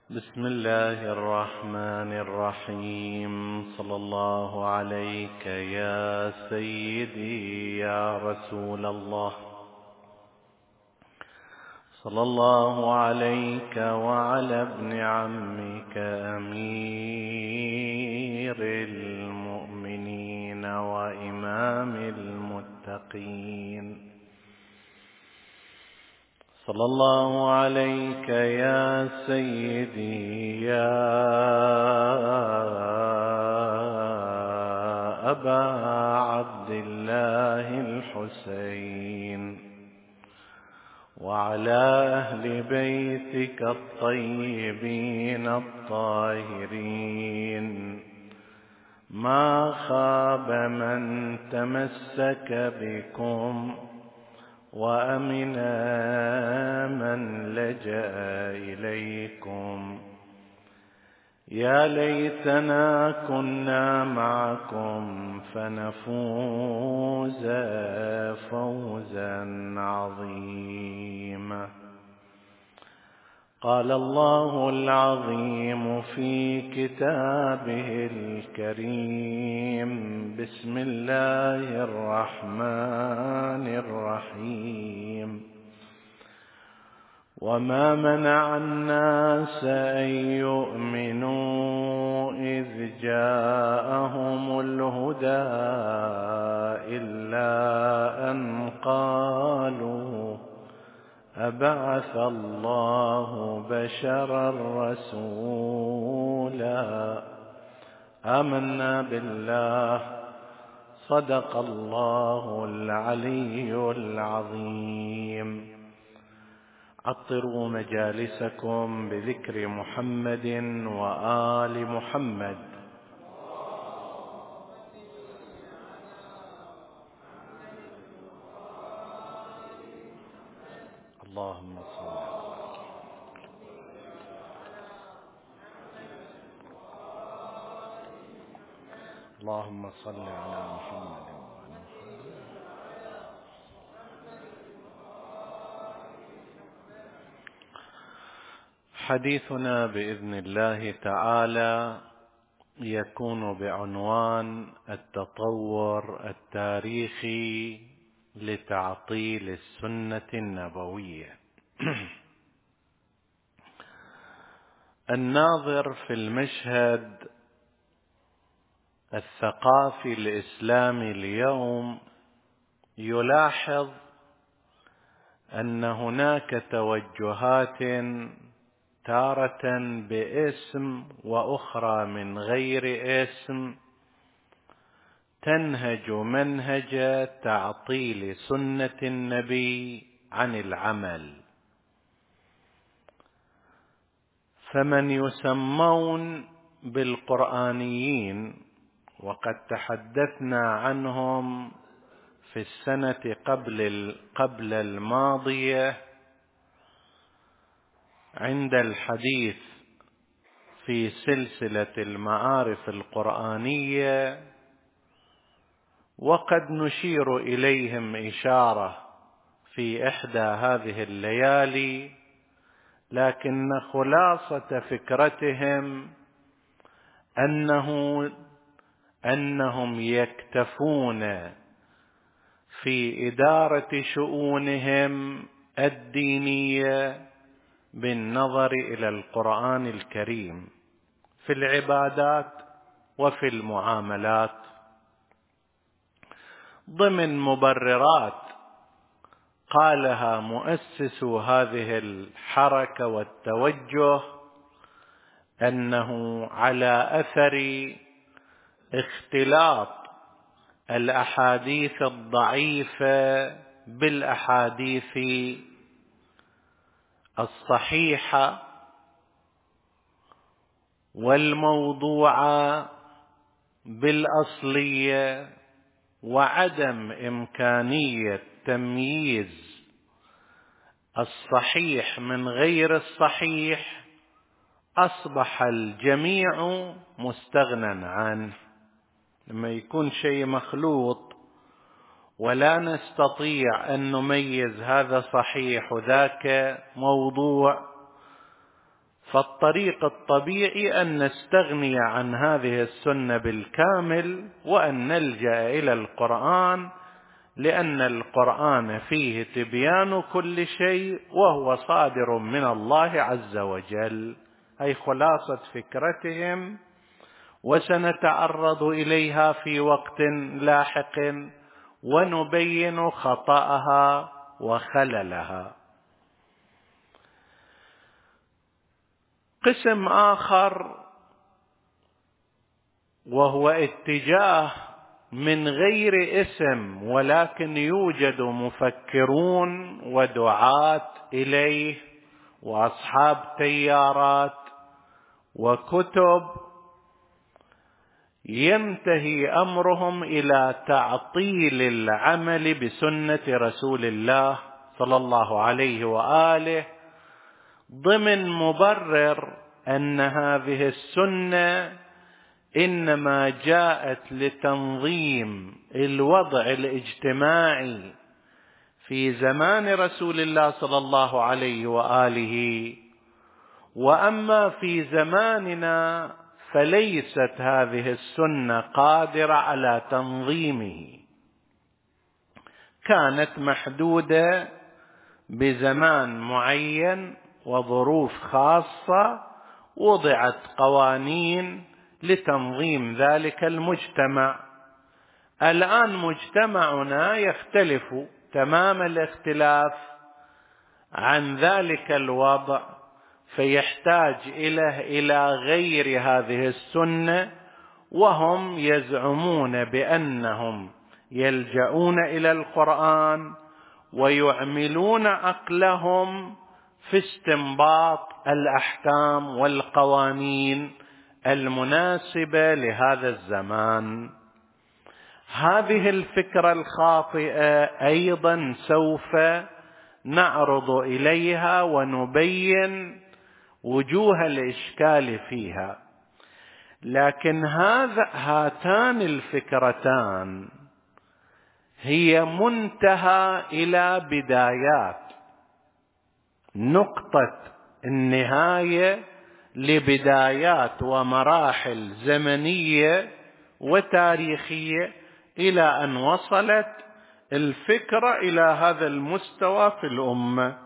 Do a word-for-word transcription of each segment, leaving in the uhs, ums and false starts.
بسم الله الرحمن الرحيم. صلى الله عليك يا سيدي يا رسول الله، صلى الله عليك وعلى ابن عمك أمير المؤمنين وإمام المتقين، صلى الله عليك يا سيدي يا أبا عبد الله الحسين، وعلى أهل بيتك الطيبين الطاهرين، ما خاب من تمسك بكم وأمن من لجأ إليكم. يا ليتنا كنا معكم فنفوز فوزا عظيما. قال الله العظيم في كتابه الكريم: بسم الله الرحمن الرحيم. وما منع الناس أن يؤمنوا إذ جاءهم الهدى إلا أن قالوا أبعث الله بشرا رسولا. آمنا بالله، صدق الله العلي العظيم. عطروا مجالسكم بذكر محمد وآل محمد. اللهم صل اللهم صل على محمد. حديثنا بإذن الله تعالى يكون بعنوان التطور التاريخي لتعطيل السنة النبوية. الناظر في المشهد الثقافي الإسلامي اليوم يلاحظ أن هناك توجهات تارة باسم وأخرى من غير اسم تنهج منهج تعطيل سنة النبي عن العمل. فمن يسمون بالقرآنيين، وقد تحدثنا عنهم في السنة قبل قبل الماضية عند الحديث في سلسلة المعارف القرآنية، وقد نشير إليهم إشارة في إحدى هذه الليالي، لكن خلاصة فكرتهم أنه أنهم يكتفون في إدارة شؤونهم الدينية بالنظر إلى القرآن الكريم في العبادات وفي المعاملات، ضمن مبررات قالها مؤسس هذه الحركة والتوجه أنه على أثر اختلاط الأحاديث الضعيفة بالأحاديث الصحيحة والموضوعة بالأصلية، وعدم إمكانية تمييز الصحيح من غير الصحيح، أصبح الجميع مستغنى عنه. لما يكون شيء مخلوط ولا نستطيع أن نميز هذا صحيح وذاك موضوع، فالطريق الطبيعي أن نستغني عن هذه السنة بالكامل وأن نلجأ إلى القرآن، لأن القرآن فيه تبيان كل شيء وهو صادر من الله عز وجل. أي خلاصة فكرتهم، وسنتعرض إليها في وقت لاحق ونبين خطأها وخللها. قسم آخر وهو اتجاه من غير اسم، ولكن يوجد مفكرون ودعاة إليه وأصحاب تيارات وكتب ينتهي أمرهم إلى تعطيل العمل بسنة رسول الله صلى الله عليه وآله، ضمن مبرر أن هذه السنة إنما جاءت لتنظيم الوضع الاجتماعي في زمان رسول الله صلى الله عليه وآله، وأما في زماننا فليست هذه السنة قادرة على تنظيمه، كانت محدودة بزمان معين وظروف خاصة، وضعت قوانين لتنظيم ذلك المجتمع. الآن مجتمعنا يختلف تمام الاختلاف عن ذلك الوضع، فيحتاج إلى إلى غير هذه السنة، وهم يزعمون بأنهم يلجؤون إلى القرآن ويعملون عقلهم في استنباط الأحكام والقوانين المناسبة لهذا الزمان. هذه الفكرة الخاطئة أيضا سوف نعرض إليها ونبين وجوه الإشكال فيها، لكن هذا هاتان الفكرتان هي منتهى إلى بدايات، نقطة النهاية لبدايات ومراحل زمنية وتاريخية، إلى أن وصلت الفكرة إلى هذا المستوى في الأمة.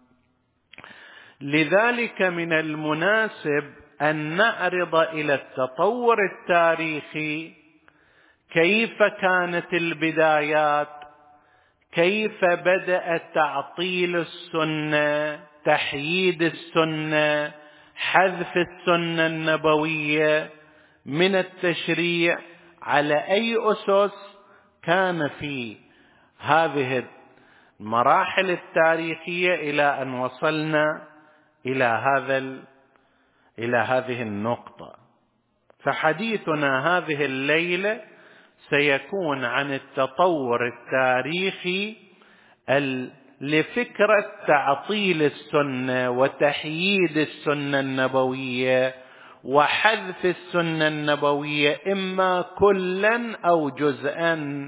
لذلك من المناسب أن نعرض إلى التطور التاريخي كيف كانت البدايات، كيف بدأ تعطيل السنة، تحييد السنة، حذف السنة النبوية من التشريع، على أي أسس كان في هذه المراحل التاريخية إلى أن وصلنا إلى هذا إلى هذه النقطة. فحديثنا هذه الليلة سيكون عن التطور التاريخي لفكرة تعطيل السنة وتحييد السنة النبوية وحذف السنة النبوية، إما كلا أو جزءا.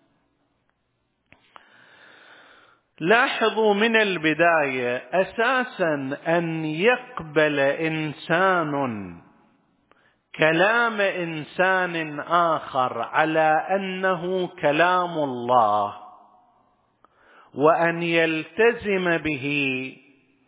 لاحظوا من البداية أساسا أن يقبل إنسان كلام إنسان آخر على أنه كلام الله وأن يلتزم به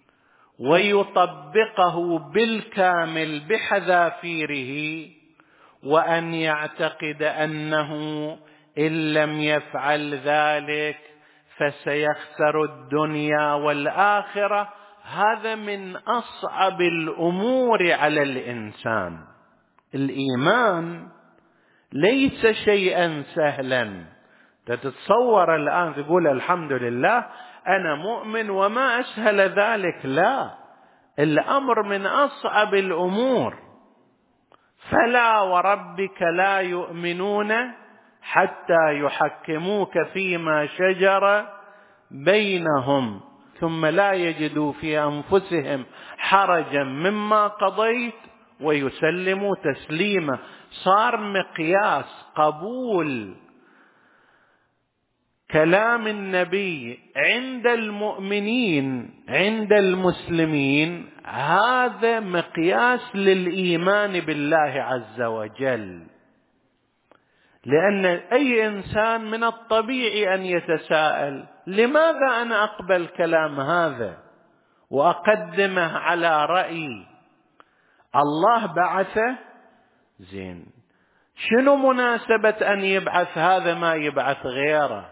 ويطبقه بالكامل بحذافيره، وأن يعتقد أنه إن لم يفعل ذلك فسيخسر الدنيا والآخرة، هذا من أصعب الأمور على الإنسان. الإيمان ليس شيئا سهلا تتصور الآن تقول الحمد لله أنا مؤمن وما أسهل ذلك، لا، الأمر من أصعب الأمور. فلا وربك لا يؤمنون حتى يحكموك فيما شجر بينهم ثم لا يجدوا في أنفسهم حرجا مما قضيت ويسلموا تسليما. صار مقياس قبول كلام النبي عند المؤمنين عند المسلمين هذا مقياس للإيمان بالله عز وجل، لأن أي إنسان من الطبيعي أن يتساءل: لماذا أنا أقبل كلام هذا وأقدمه على رأيي؟ الله بعثه، زين، شنو مناسبة أن يبعث هذا ما يبعث غيره؟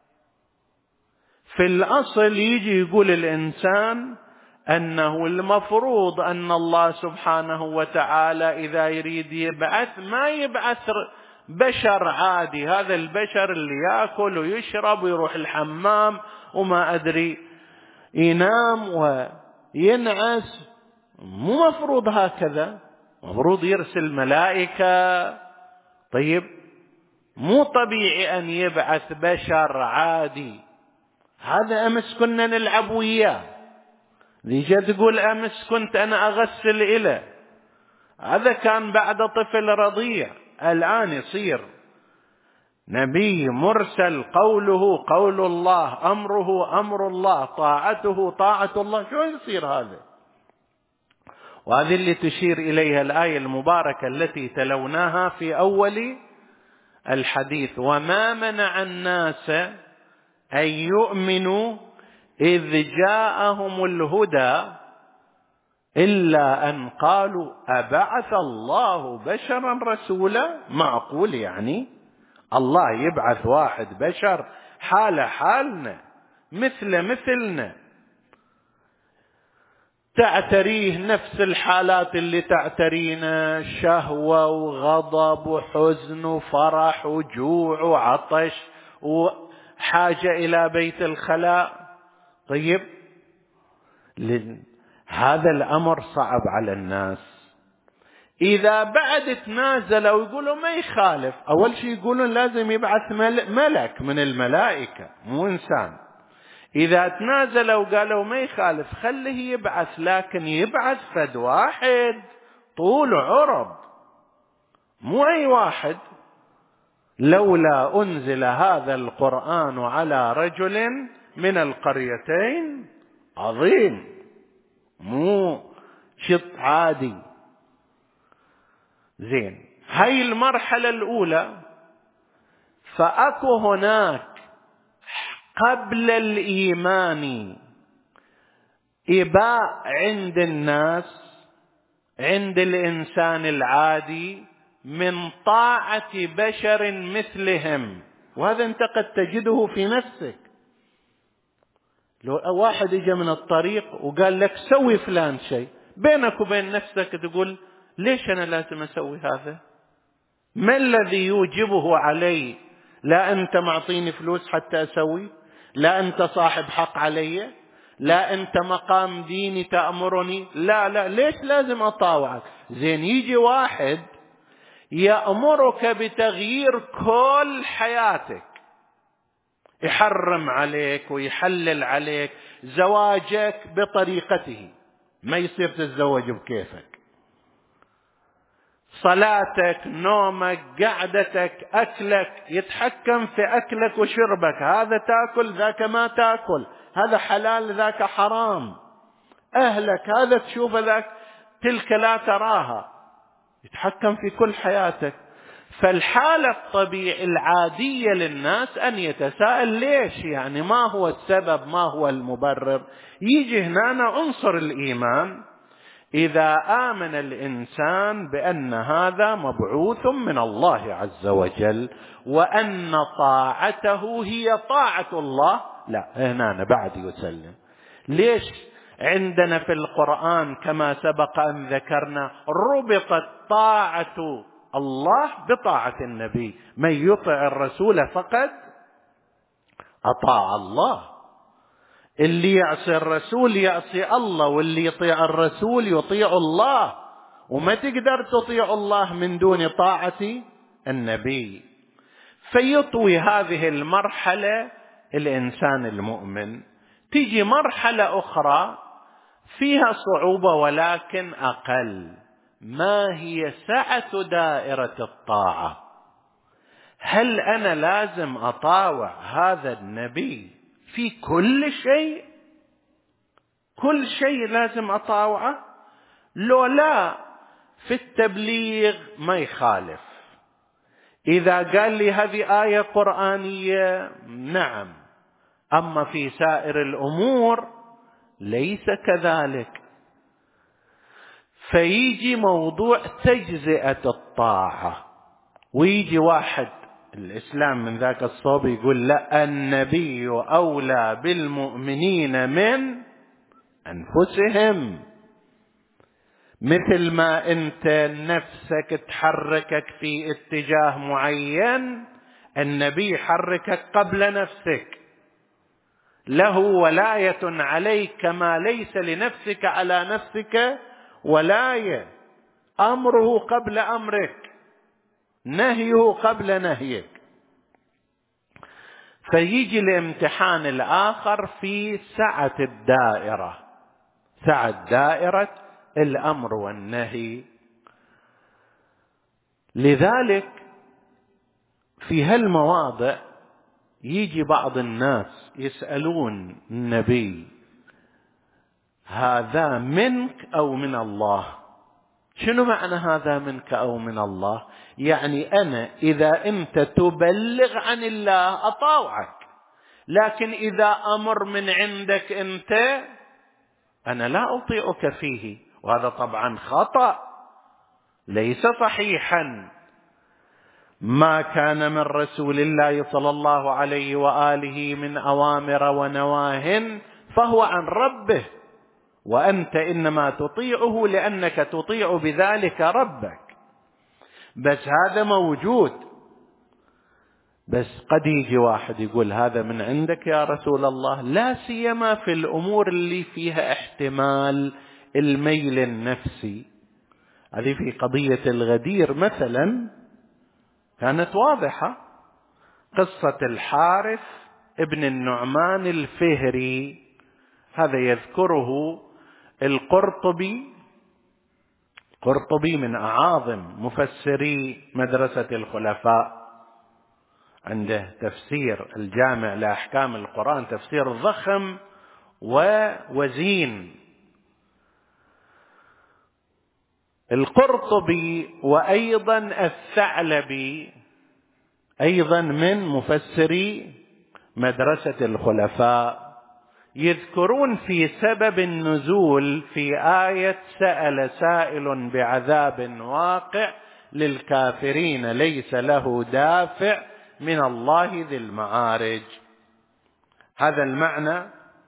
في الأصل يجي يقول الإنسان أنه المفروض أن الله سبحانه وتعالى إذا يريد يبعث ما يبعث بشر عادي، هذا البشر اللي يأكل ويشرب ويروح الحمام وما أدري ينام وينعس، مو مفروض هكذا، مفروض يرسل ملائكة. طيب مو طبيعي أن يبعث بشر عادي، هذا أمس كنا نلعب وياه، ليجي تقول أمس كنت أنا أغسل إله، هذا كان بعد طفل رضيع، الآن يصير نبي مرسل، قوله قول الله، أمره أمر الله، طاعته طاعة الله، شو يصير هذا؟ وهذه اللي تشير إليها الآية المباركة التي تلوناها في أول الحديث: وما منع الناس أن يؤمنوا إذ جاءهم الهدى إلا أن قالوا أبعث الله بشرا رسولا. معقول يعني الله يبعث واحد بشر حال حالنا مثل مثلنا، تعتريه نفس الحالات اللي تعترينا، شهوة وغضب وحزن وفرح وجوع وعطش وحاجة إلى بيت الخلاء؟ طيب هذا الأمر صعب على الناس. إذا بعد تنازلوا يقولوا ما يخالف، أول شيء يقولون لازم يبعث ملك من الملائكة مو إنسان. إذا تنازلوا وقالوا ما يخالف خليه يبعث، لكن يبعث فد واحد طول عرض، مو أي واحد. لولا أنزل هذا القرآن على رجل من القريتين عظيم، مو شط عادي. زين، هاي المرحلة الأولى. فأكو هناك قبل الإيمان إباء عند الناس، عند الإنسان العادي، من طاعة بشر مثلهم، وهذا أنت قد تجده في نفسك. لو واحد يجي من الطريق وقال لك سوي فلان شيء، بينك وبين نفسك تقول ليش أنا لازم أسوي هذا؟ ما الذي يوجبه علي؟ لا أنت معطيني فلوس حتى أسوي، لا أنت صاحب حق علي، لا أنت مقام ديني تأمرني، لا لا ليش لازم أطاوعك؟ زين، يجي واحد يأمرك بتغيير كل حياتك، يحرم عليك ويحلل عليك زواجك بطريقته، ما يصير تتزوج بكيفك، صلاتك، نومك، قعدتك، أكلك، يتحكم في أكلك وشربك، هذا تأكل ذاك ما تأكل، هذا حلال ذاك حرام، أهلك هذا تشوف ذاك تلك لا تراها، يتحكم في كل حياتك. فالحالة الطبيعية العادية للناس أن يتساءل ليش، يعني ما هو السبب، ما هو المبرر؟ يجي هنا عنصر الإيمان. إذا آمن الإنسان بأن هذا مبعوث من الله عز وجل وأن طاعته هي طاعة الله، لا هنا بعد يسلم. ليش عندنا في القرآن كما سبق أن ذكرنا ربطت طاعة الله بطاعة النبي؟ من يطع الرسول فقد أطاع الله، اللي يعصي الرسول يعصي الله، واللي يطيع الرسول يطيع الله، وما تقدر تطيع الله من دون طاعة النبي. فيطوي هذه المرحلة الإنسان المؤمن. تيجي مرحلة أخرى فيها صعوبة ولكن أقل. ما هي سعة دائرة الطاعة؟ هل أنا لازم أطاوع هذا النبي في كل شيء؟ كل شيء لازم أطاوعه؟ لو لا، في التبليغ ما يخالف. إذا قال لي هذه آية قرآنية نعم، أما في سائر الأمور ليس كذلك. فيجي موضوع تجزئة الطاعة، ويجي واحد الإسلام من ذاك الصوب يقول لا، النبي أولى بالمؤمنين من أنفسهم. مثل ما أنت نفسك تحركك في اتجاه معين، النبي يحركك قبل نفسك، له ولاية عليك كما ليس لنفسك على نفسك ولاية، أمره قبل أمرك، نهيه قبل نهيك. فيجي الامتحان الآخر في سعة الدائرة، سعة دائرة الأمر والنهي. لذلك في هالمواضع يجي بعض الناس يسألون النبي هذا منك أو من الله؟ شنو معنى هذا منك أو من الله؟ يعني أنا إذا أنت تبلغ عن الله أطاوعك، لكن إذا أمر من عندك أنت أنا لا أطيعك فيه، وهذا طبعا خطأ ليس صحيحا. ما كان من رسول الله صلى الله عليه وآله من أوامر ونواه فهو عن ربه، وأنت إنما تطيعه لأنك تطيع بذلك ربك. بس هذا موجود. بس قد يجي واحد يقول هذا من عندك يا رسول الله، لا سيما في الأمور اللي فيها احتمال الميل النفسي. هذه في قضية الغدير مثلا كانت واضحة، قصة الحارث ابن النعمان الفهري، هذا يذكره القرطبي. قرطبي من أعاظم مفسري مدرسة الخلفاء، عنده تفسير الجامع لأحكام القرآن، تفسير ضخم ووزين. القرطبي وأيضا الثعلبي أيضا من مفسري مدرسة الخلفاء، يذكرون في سبب النزول في آية سأل سائل بعذاب واقع للكافرين ليس له دافع من الله ذي المعارج. هذا المعنى.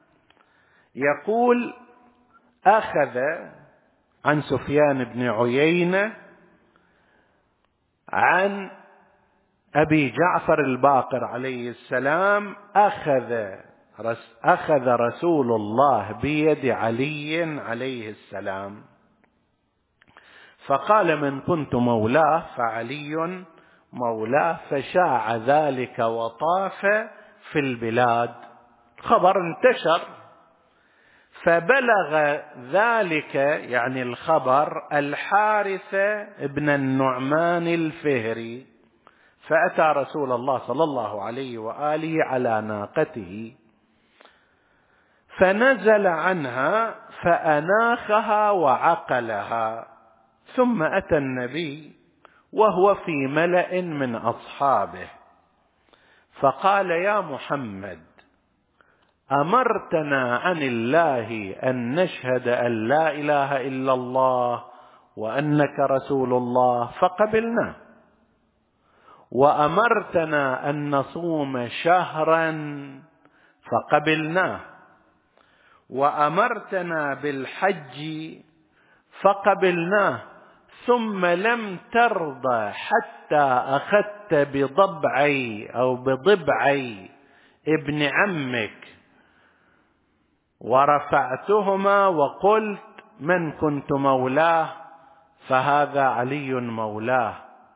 يقول أخذ عن سفيان بن عيينة عن أبي جعفر الباقر عليه السلام أخذ أخذ رسول الله بيد علي عليه السلام فقال من كنت مولاه فعلي مولاه، فشاع ذلك وطاف في البلاد، خبر انتشر، فبلغ ذلك يعني الخبر الحارث ابن النعمان الفهري، فأتى رسول الله صلى الله عليه وآله على ناقته فنزل عنها فأناخها وعقلها، ثم أتى النبي وهو في ملأ من أصحابه فقال يا محمد أمرتنا عن الله أن نشهد أن لا إله إلا الله وأنك رسول الله فقبلنا، وأمرتنا أن نصوم شهرا فقبلناه، وأمرتنا بالحج فقبلناه، ثم لم ترضى حتى أخذت بضبعي أو بضبعي ابن عمك ورفعتهما وقلت من كنت مولاه فهذا علي مولاه،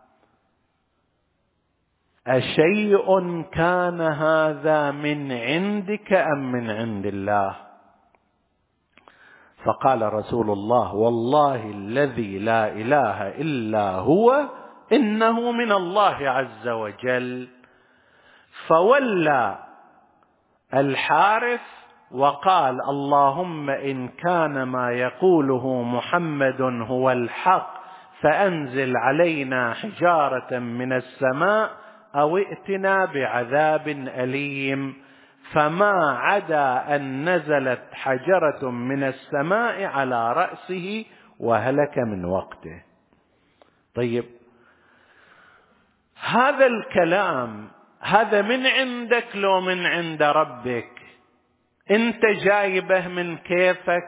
أشيء كان هذا من عندك أم من عند الله؟ فقال رسول الله والله الذي لا إله إلا هو إنه من الله عز وجل. فولى الحارث وقال: اللهم إن كان ما يقوله محمد هو الحق فأنزل علينا حجارة من السماء أو ائتنا بعذاب أليم. فما عدا أن نزلت حجرة من السماء على رأسه وهلك من وقته. طيب، هذا الكلام هذا من عندك لو من عند ربك؟ انت جايبه من كيفك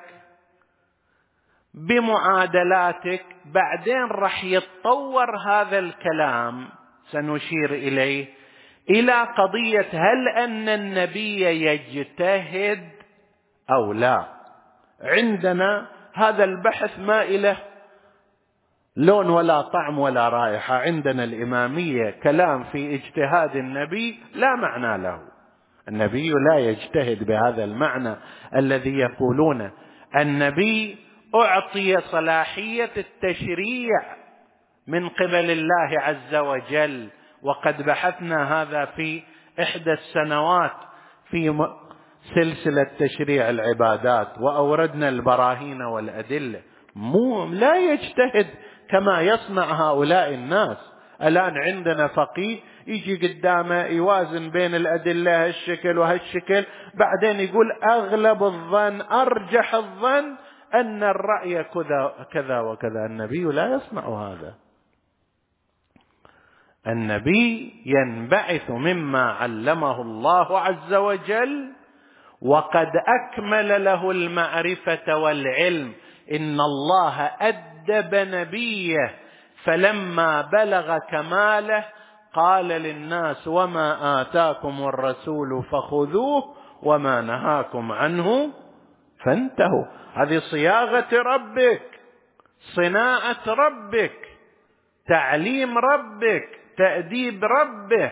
بمعادلاتك. بعدين رح يتطور هذا الكلام، سنشير إليه، إلى قضية هل أن النبي يجتهد أو لا. عندنا هذا البحث ما إله لون ولا طعم ولا رائحة. عندنا الإمامية كلام في اجتهاد النبي لا معنى له. النبي لا يجتهد بهذا المعنى الذي يقولون. النبي أعطي صلاحية التشريع من قبل الله عز وجل، وقد بحثنا هذا في إحدى السنوات في سلسلة تشريع العبادات، وأوردنا البراهين والأدلة. مو لا يجتهد كما يصنع هؤلاء الناس. الآن عندنا فقيه يجي قدامه يوازن بين الأدلة هالشكل وهالشكل، بعدين يقول أغلب الظن أرجح الظن أن الرأي كذا كذا وكذا. النبي لا يصنع هذا. النبي ينبعث مما علمه الله عز وجل، وقد أكمل له المعرفة والعلم. إن الله أدب نبيه فلما بلغ كماله قال للناس: وما آتاكم الرسول فخذوه وما نهاكم عنه فانتهوا. هذه صياغة ربك، صناعة ربك، تعليم ربك، تأديب ربه.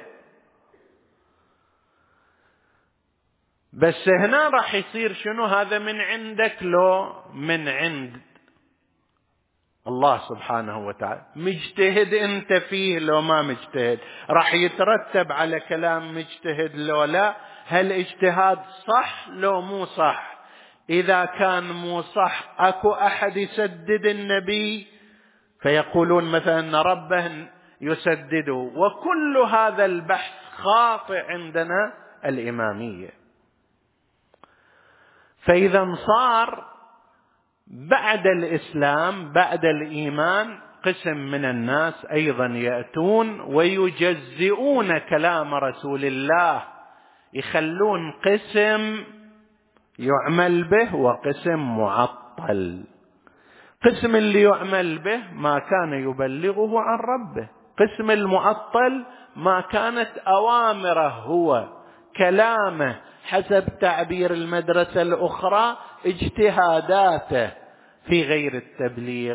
بس هنا راح يصير شنو؟ هذا من عندك لو من عند الله سبحانه وتعالى. مجتهد انت فيه لو ما مجتهد؟ راح يترتب على كلام مجتهد لو لا. هل اجتهاد صح لو مو صح؟ إذا كان مو صح أكو أحد يسدد النبي فيقولون مثلا أن ربه يسدده. وكل هذا البحث خاطئ عندنا الإمامية. فإذا صار بعد الإسلام بعد الإيمان قسم من الناس أيضا يأتون ويجزئون كلام رسول الله، يخلون قسم يعمل به وقسم معطل. قسم اللي يعمل به ما كان يبلغه عن ربه، قسم المعطل ما كانت أوامره هو كلامه حسب تعبير المدرسة الأخرى اجتهاداته في غير التبليغ.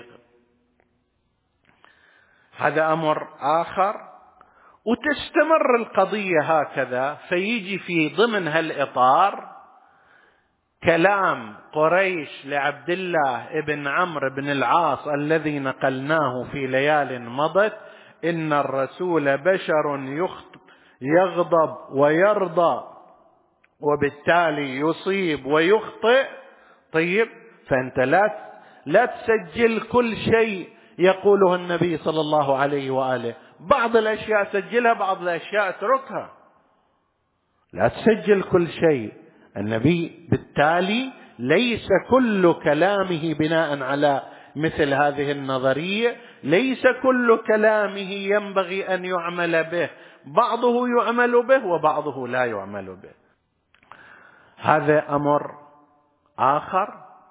هذا أمر آخر. وتستمر القضية هكذا، فيجي في ضمن هالإطار كلام قريش لعبد الله ابن عمرو بن العاص الذي نقلناه في ليال مضت: إن الرسول بشر يغضب ويرضى وبالتالي يصيب ويخطئ. طيب، فأنت لا لا تسجل كل شيء يقوله النبي صلى الله عليه وآله. بعض الأشياء سجلها، بعض الأشياء اتركها. لا تسجل كل شيء. النبي بالتالي ليس كل كلامه بناء على مثل هذه النظرية، ليس كل كلامه ينبغي أن يعمل به، بعضه يعمل به وبعضه لا يعمل به. هذا أمر آخر.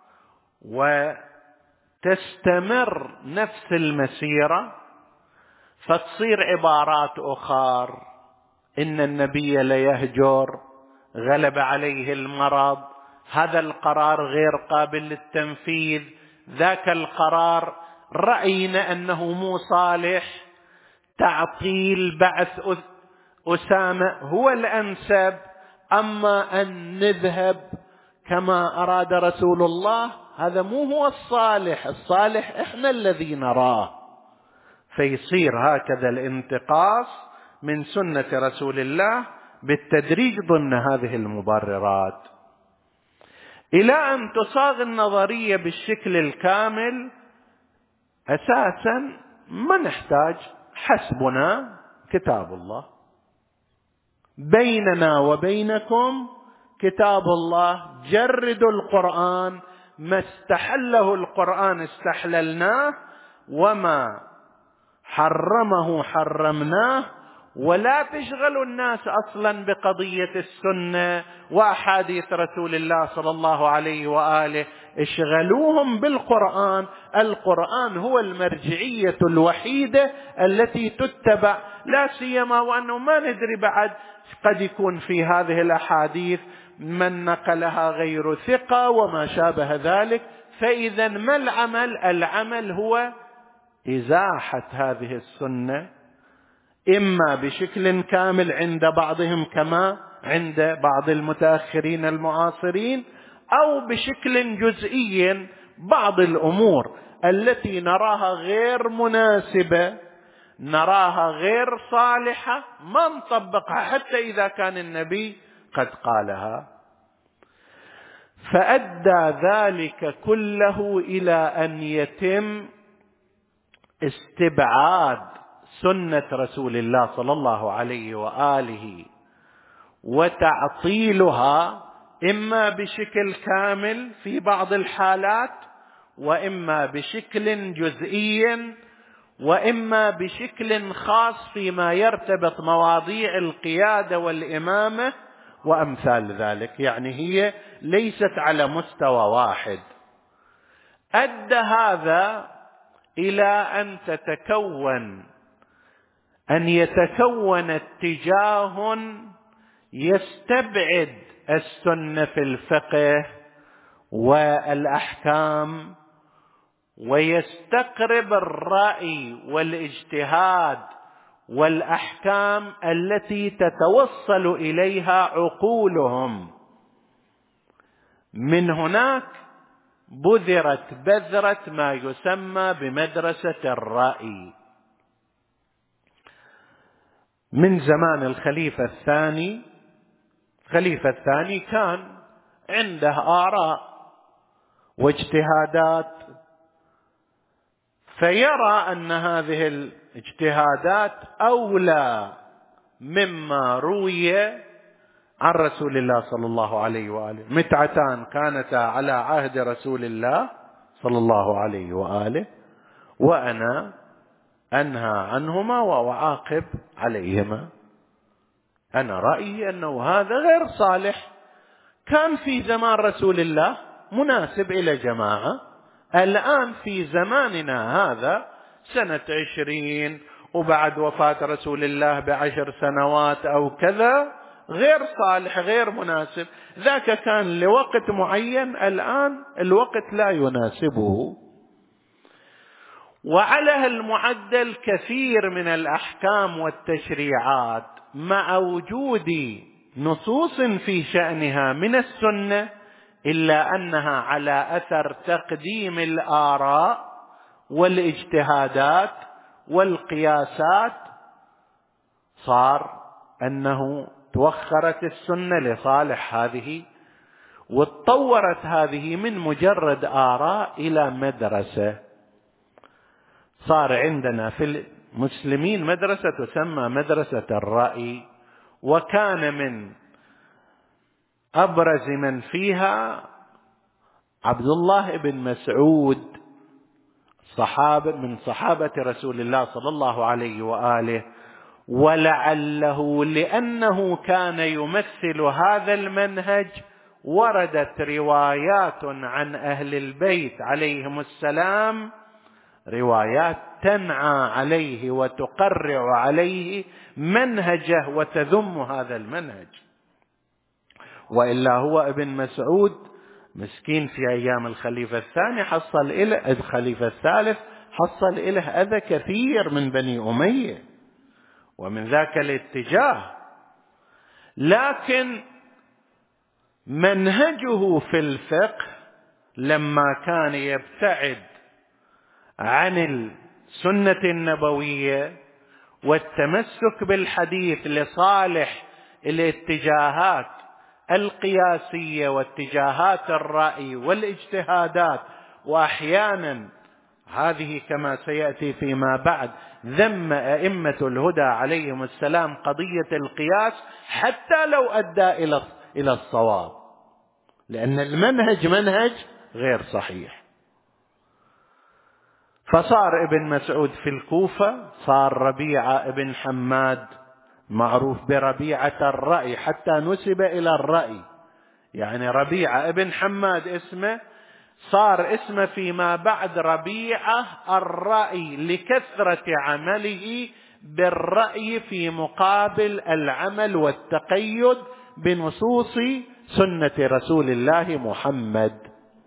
وتستمر نفس المسيرة، فتصير عبارات أخرى: إن النبي ليهجر، غلب عليه المرض، هذا القرار غير قابل للتنفيذ، ذاك القرار رأينا أنه مو صالح، تعطيل بعث أسامة هو الأنسب. أما أن نذهب كما أراد رسول الله هذا مو هو الصالح. الصالح إحنا الذي نراه. فيصير هكذا الانتقاص من سنة رسول الله بالتدريج ضمن هذه المبررات، إلى أن تصاغ النظرية بالشكل الكامل. أساسا ما نحتاج، حسبنا كتاب الله، بيننا وبينكم كتاب الله، جردوا القرآن، ما استحله القرآن استحللناه، وما حرمه حرمناه. ولا تشغلوا الناس أصلا بقضية السنة وأحاديث رسول الله صلى الله عليه وآله، اشغلوهم بالقرآن. القرآن هو المرجعية الوحيدة التي تتبع، لا سيما وأنه ما ندري بعد قد يكون في هذه الأحاديث من نقلها غير ثقة وما شابه ذلك. فإذا ما العمل؟ العمل هو إزاحة هذه السنة، إما بشكل كامل عند بعضهم كما عند بعض المتأخرين المعاصرين، أو بشكل جزئي. بعض الأمور التي نراها غير مناسبة، نراها غير صالحة، ما نطبقها حتى إذا كان النبي قد قالها. فأدى ذلك كله إلى أن يتم استبعاد سنة رسول الله صلى الله عليه وآله وتعطيلها، إما بشكل كامل في بعض الحالات، وإما بشكل جزئي، وإما بشكل خاص فيما يرتبط مواضيع القيادة والإمامة وأمثال ذلك. يعني هي ليست على مستوى واحد. أدى هذا إلى أن تتكون أن يتكون اتجاه يستبعد السنة في الفقه والأحكام، ويستقرب الرأي والاجتهاد والأحكام التي تتوصل إليها عقولهم. من هناك بذرت بذرة ما يسمى بمدرسة الرأي. من زمان الخليفة الثاني، الخليفة الثاني كان عنده آراء واجتهادات، فيرى أن هذه الاجتهادات أولى مما روي عن رسول الله صلى الله عليه وآله. متعتان كانتا على عهد رسول الله صلى الله عليه وآله، وأنا أنهى عنهما وأعاقب عليهما. أنا رأيي أنه هذا غير صالح. كان في زمان رسول الله مناسب إلى جماعة، الآن في زماننا هذا سنة عشرين وبعد وفاة رسول الله بعشر سنوات أو كذا غير صالح، غير مناسب. ذاك كان لوقت معين، الآن الوقت لا يناسبه. وعلى المعدل كثير من الأحكام والتشريعات مع وجود نصوص في شأنها من السنة، إلا أنها على أثر تقديم الآراء والاجتهادات والقياسات صار أنه توخرت السنة لصالح هذه، وتطورت هذه من مجرد آراء إلى مدرسة. صار عندنا في المسلمين مدرسة تسمى مدرسة الرأي، وكان من أبرز من فيها عبد الله بن مسعود، صحابة من صحابة رسول الله صلى الله عليه وآله. ولعله لأنه كان يمثل هذا المنهج وردت روايات عن أهل البيت عليهم السلام، روايات تنعى عليه وتقرع عليه منهجه وتذم هذا المنهج. وإلا هو ابن مسعود مسكين في أيام الخليفة الثاني حصل إلى الخليفة الثالث حصل إلى أذى كثير من بني أمية ومن ذاك الاتجاه، لكن منهجه في الفقه لما كان يبتعد عن السنة النبوية والتمسك بالحديث لصالح الاتجاهات القياسية واتجاهات الرأي والاجتهادات. وأحيانا هذه كما سيأتي فيما بعد ذم أئمة الهدى عليهم السلام قضية القياس حتى لو أدى إلى إلى الصواب، لأن المنهج منهج غير صحيح. فصار ابن مسعود في الكوفة صار ربيعة ابن حماد معروف بربيعة الرأي، حتى نسب إلى الرأي، يعني ربيعة ابن حماد اسمه صار اسمه فيما بعد ربيعة الرأي لكثرة عمله بالرأي في مقابل العمل والتقيد بنصوص سنة رسول الله محمد.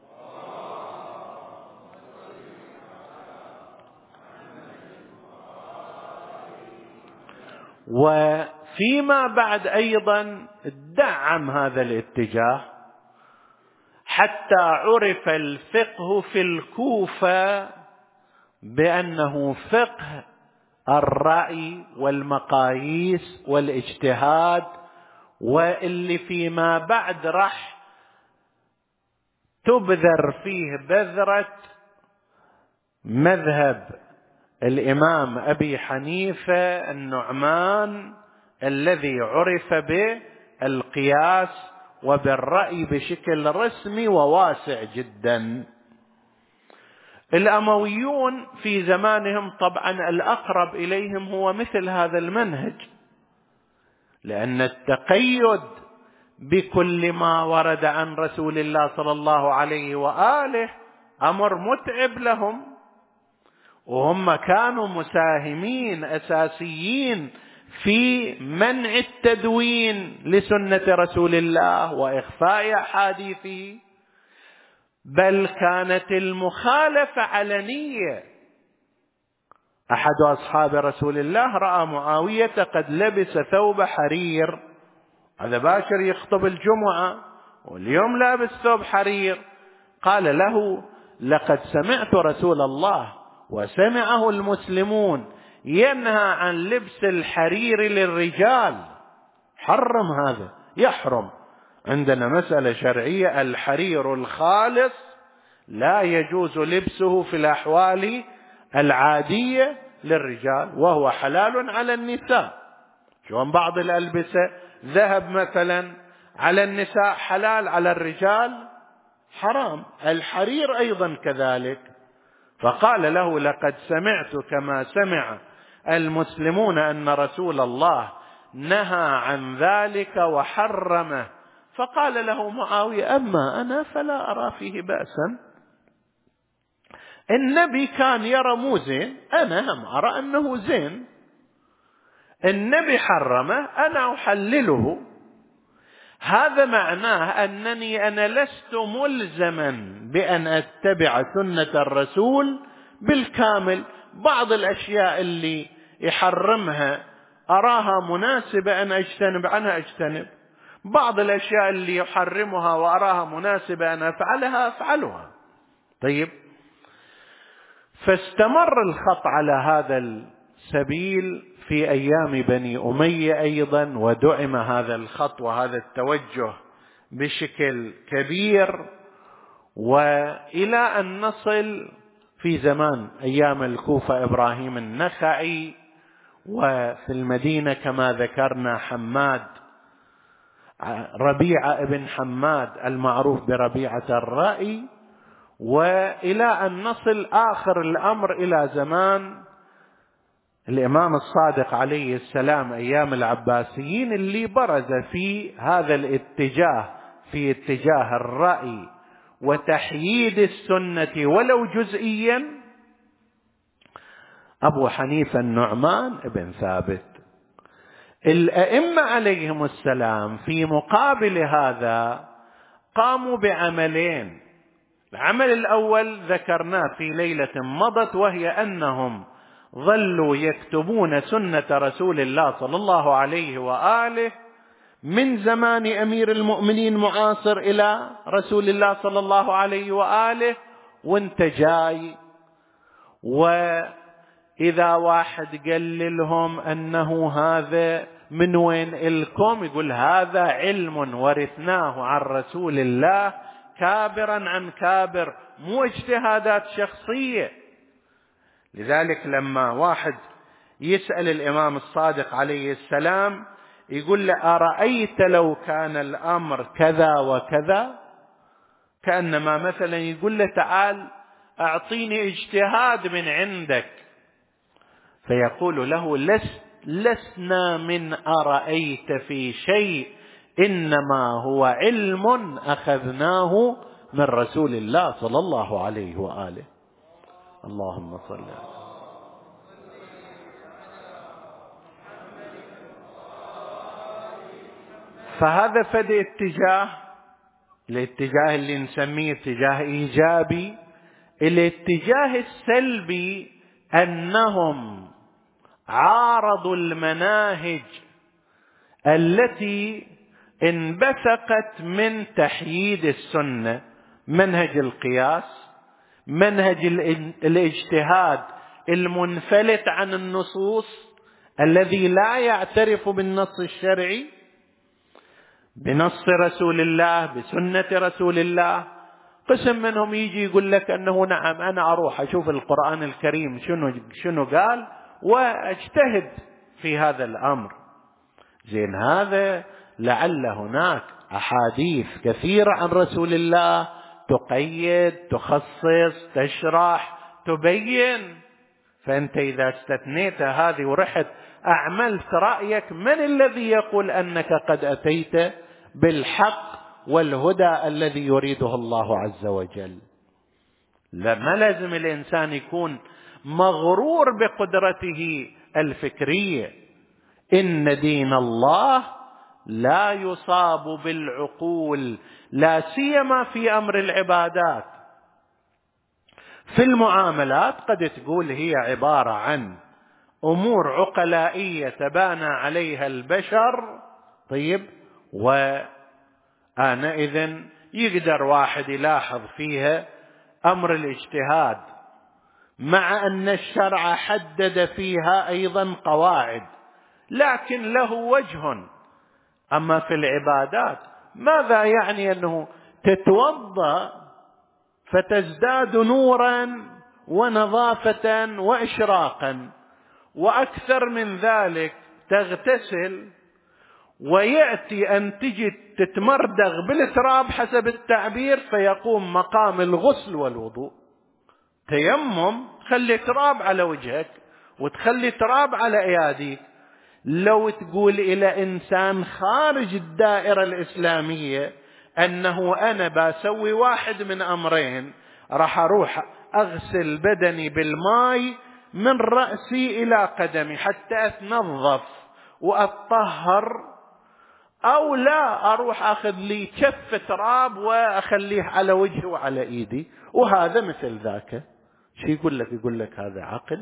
وفيما بعد أيضا دعم هذا الاتجاه حتى عرف الفقه في الكوفة بأنه فقه الرأي والمقاييس والاجتهاد، واللي فيما بعد راح تبذر فيه بذرة مذهب الإمام أبي حنيفة النعمان الذي عرف بالقياس وبالرأي بشكل رسمي وواسع جدا. الأمويون في زمانهم طبعا الأقرب إليهم هو مثل هذا المنهج، لأن التقيد بكل ما ورد عن رسول الله صلى الله عليه وآله أمر متعب لهم، وهم كانوا مساهمين أساسيين في منع التدوين لسنة رسول الله وإخفاء أحاديثه، بل كانت المخالفة علنية. أحد أصحاب رسول الله رأى معاوية قد لبس ثوب حرير، هذا باكر يخطب الجمعة واليوم لابس ثوب حرير، قال له: لقد سمعت رسول الله وسمعه المسلمون ينهى عن لبس الحرير للرجال، حرم هذا، يحرم. عندنا مسألة شرعية، الحرير الخالص لا يجوز لبسه في الأحوال العادية للرجال، وهو حلال على النساء. شوان بعض الألبسة ذهب مثلا على النساء حلال، على الرجال حرام. الحرير أيضا كذلك. فقال له: لقد سمعت كما سمع المسلمون أن رسول الله نهى عن ذلك وحرمه. فقال له معاوية: أما أنا فلا أرى فيه بأسا، النبي كان يرى مو زين، أنا هم أرى أنه زين، النبي حرمه أنا أحلله. هذا معناه أنني أنا لست ملزما بأن أتبع سنة الرسول بالكامل. بعض الأشياء اللي يحرمها أراها مناسبة أن أجتنب عنها أجتنب، بعض الأشياء اللي يحرمها وأراها مناسبة أن أفعلها أفعلها. طيب، فاستمر الخط على هذا السبيل في أيام بني أمية أيضا، ودعم هذا الخط وهذا التوجه بشكل كبير، وإلى أن نصل في زمان أيام الكوفة إبراهيم النخعي، وفي المدينة كما ذكرنا حماد ربيعة ابن حماد المعروف بربيعة الرأي، وإلى أن نصل آخر الأمر إلى زمان الإمام الصادق عليه السلام أيام العباسيين، اللي برز في هذا الاتجاه، في اتجاه الرأي وتحييد السنة ولو جزئيا، أبو حنيفة النعمان ابن ثابت. الأئمة عليهم السلام في مقابل هذا قاموا بعملين. العمل الأول ذكرناه في ليلة مضت، وهي أنهم ظلوا يكتبون سنة رسول الله صلى الله عليه وآله من زمان أمير المؤمنين معاصر إلى رسول الله صلى الله عليه وآله، وانت جاي إذا واحد قال لهم أنه هذا من وين إلكم، يقول هذا علم ورثناه عن رسول الله كابرا عن كابر، مو اجتهادات شخصية. لذلك لما واحد يسأل الإمام الصادق عليه السلام يقول له أرأيت لو كان الأمر كذا وكذا، كأنما مثلا يقول له تعال أعطيني اجتهاد من عندك، فيقول له لست لسنا من أرأيت في شيء، إنما هو علم أخذناه من رسول الله صلى الله عليه وآله. اللهم صل على. فهذا فد اتجاه، الاتجاه اللي نسميه اتجاه إيجابي. الاتجاه السلبي أنهم عارضوا المناهج التي انبثقت من تحييد السنة، منهج القياس، منهج الاجتهاد المنفلت عن النصوص، الذي لا يعترف بالنص الشرعي، بنص رسول الله، بسنة رسول الله. قسم منهم يجي يقول لك أنه نعم أنا أروح أشوف القرآن الكريم شنو شنو قال واجتهد في هذا الأمر. زين، هذا لعل هناك أحاديث كثيرة عن رسول الله تقيد، تخصص، تشرح، تبين. فأنت إذا استثنيت هذه ورحت أعملت رأيك، من الذي يقول أنك قد أتيت بالحق والهدى الذي يريده الله عز وجل؟ لما لازم الإنسان يكون مغرور بقدرته الفكرية. إن دين الله لا يصاب بالعقول، لا سيما في أمر العبادات. في المعاملات قد تقول هي عبارة عن أمور عقلائية تبانى عليها البشر، طيب، وآنئذ يقدر واحد يلاحظ فيها أمر الاجتهاد، مع أن الشرع حدد فيها أيضا قواعد، لكن له وجه. أما في العبادات ماذا يعني أنه تتوضأ فتزداد نورا ونظافة وإشراقا، وأكثر من ذلك تغتسل ويأتي أن تجي تتمردغ بالتراب حسب التعبير فيقوم مقام الغسل والوضوء. تيمم خلي تراب على وجهك وتخلي تراب على أياديك. لو تقول إلى إنسان خارج الدائرة الإسلامية أنه أنا بسوي واحد من أمرين، راح أروح أغسل بدني بالماء من رأسي إلى قدمي حتى أتنظف وأطهر، أو لا أروح أخذ لي كف تراب وأخليه على وجهي وعلى إيدي، وهذا مثل ذاك. شو يقول لك؟ يقول لك هذا عقل؟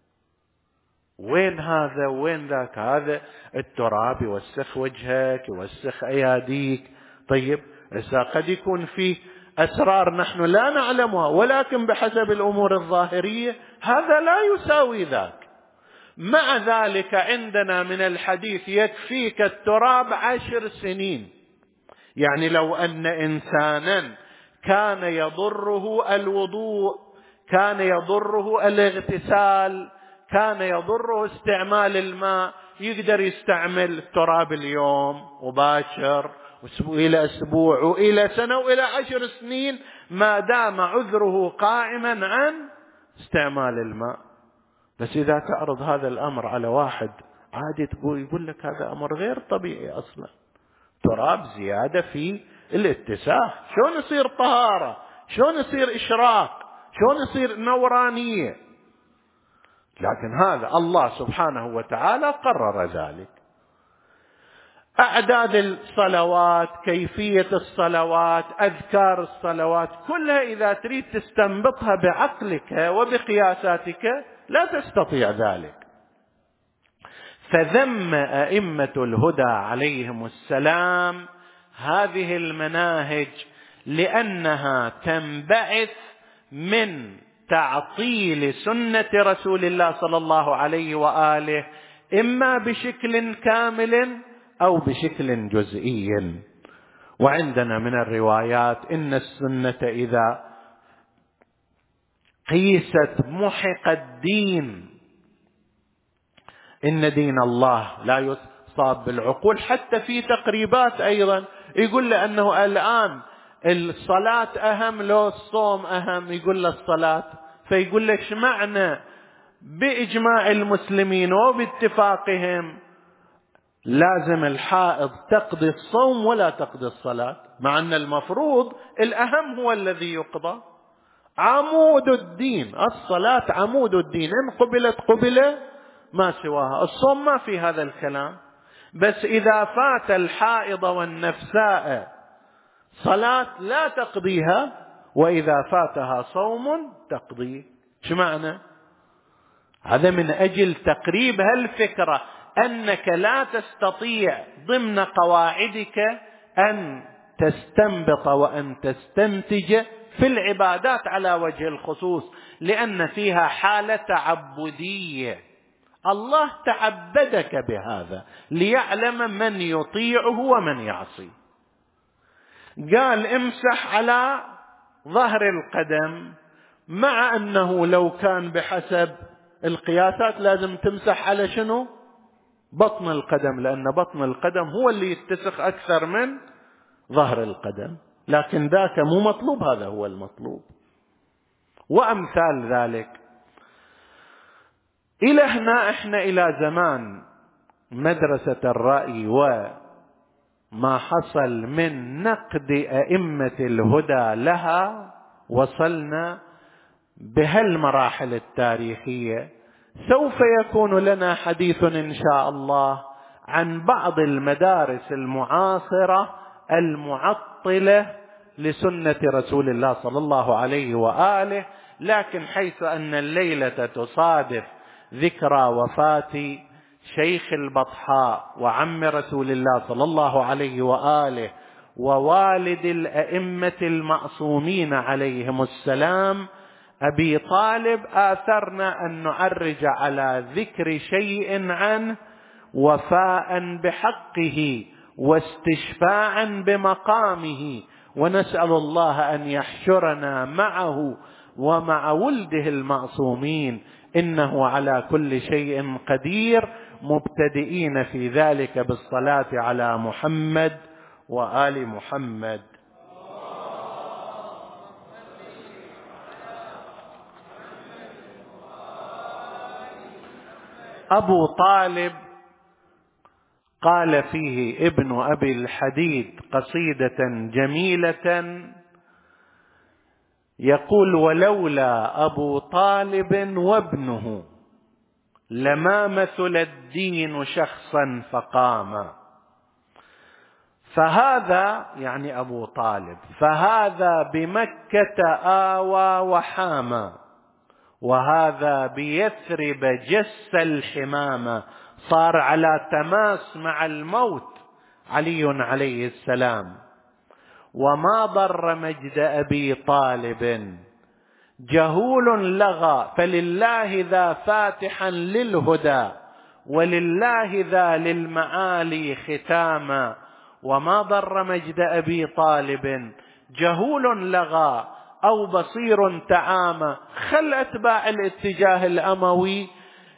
وين هذا وين ذاك؟ هذا التراب يوسخ وجهك، يوسخ أياديك. طيب، إذا قد يكون فيه أسرار نحن لا نعلمها، ولكن بحسب الأمور الظاهرية هذا لا يساوي ذاك. مع ذلك عندنا من الحديث يكفيك التراب عشر سنين. يعني لو أن إنسانا كان يضره الوضوء، كان يضره الاغتسال، كان يضره استعمال الماء، يقدر يستعمل التراب اليوم وباشر إلى أسبوع وإلى سنة وإلى عشر سنين، ما دام عذره قائما عن استعمال الماء. بس إذا تعرض هذا الأمر على واحد عادي تقول يقول لك هذا أمر غير طبيعي أصلا، تراب زيادة في الاتساخ، شلون يصير طهارة؟ شلون يصير إشراق؟ شلون يصير نورانية؟ لكن هذا الله سبحانه وتعالى قرر ذلك. أعداد الصلوات، كيفية الصلوات، أذكار الصلوات، كلها إذا تريد تستنبطها بعقلك وبقياساتك لا تستطيع ذلك. فذم أئمة الهدى عليهم السلام هذه المناهج لأنها تنبعث من تعطيل سنة رسول الله صلى الله عليه وآله، إما بشكل كامل أو بشكل جزئي. وعندنا من الروايات إن السنة إذا قيست محق الدين، إن دين الله لا يصاب بالعقول. حتى في تقريبات أيضا يقول لأنه الآن الصلاة أهم لو الصوم أهم، يقول له الصلاة، فيقول لك معنى بإجماع المسلمين وباتفاقهم لازم الحائض تقضي الصوم ولا تقضي الصلاة، مع أن المفروض الأهم هو الذي يقضى. عمود الدين الصلاة، عمود الدين، إن قبلت قبل ما سواها. الصوم ما في هذا الكلام، بس إذا فات الحائض والنفساء صلاة لا تقضيها، وإذا فاتها صوم تقضيه. شو معنى هذا؟ من أجل تقريب هالفكرة أنك لا تستطيع ضمن قواعدك أن تستنبط وأن تستنتج في العبادات على وجه الخصوص، لأن فيها حالة تعبدية. الله تعبدك بهذا ليعلم من يطيعه ومن يعصي. قال امسح على ظهر القدم، مع أنه لو كان بحسب القياسات لازم تمسح على شنو؟ بطن القدم، لأن بطن القدم هو اللي يتسخ أكثر من ظهر القدم، لكن ذاك مو مطلوب، هذا هو المطلوب. وأمثال ذلك. إلى هنا إحنا إلى زمان مدرسة الرأي وما حصل من نقد أئمة الهدى لها، وصلنا بهالمراحل التاريخية. سوف يكون لنا حديث إن شاء الله عن بعض المدارس المعاصرة المعطلة لسنة رسول الله صلى الله عليه وآله، لكن حيث أن الليلة تصادف ذكرى وفاة شيخ البطحاء وعم رسول الله صلى الله عليه وآله ووالد الأئمة المعصومين عليهم السلام أبي طالب، آثرنا أن نعرج على ذكر شيء عنه وفاء بحقه واستشفاعا بمقامه، ونسأل الله أن يحشرنا معه ومع ولده المعصومين، إنه على كل شيء قدير. مبتدئين في ذلك بالصلاة على محمد وآل محمد. أبو طالب قال فيه ابن أبي الحديد قصيدة جميلة، يقول: ولولا أبو طالب وابنه لما مثل الدين شخصا فقاما. فهذا يعني أبو طالب، فهذا بمكة آوى وحاما، وهذا بيثرب جس الحمامة، صار على تماس مع الموت علي عليه السلام. وما ضر مجد أبي طالب جهول لغى، فلله ذا فاتحا للهدى ولله ذا للمعالي ختاما. وما ضر مجد أبي طالب جهول لغى أو بصير تعامى. خل أتباع الاتجاه الأموي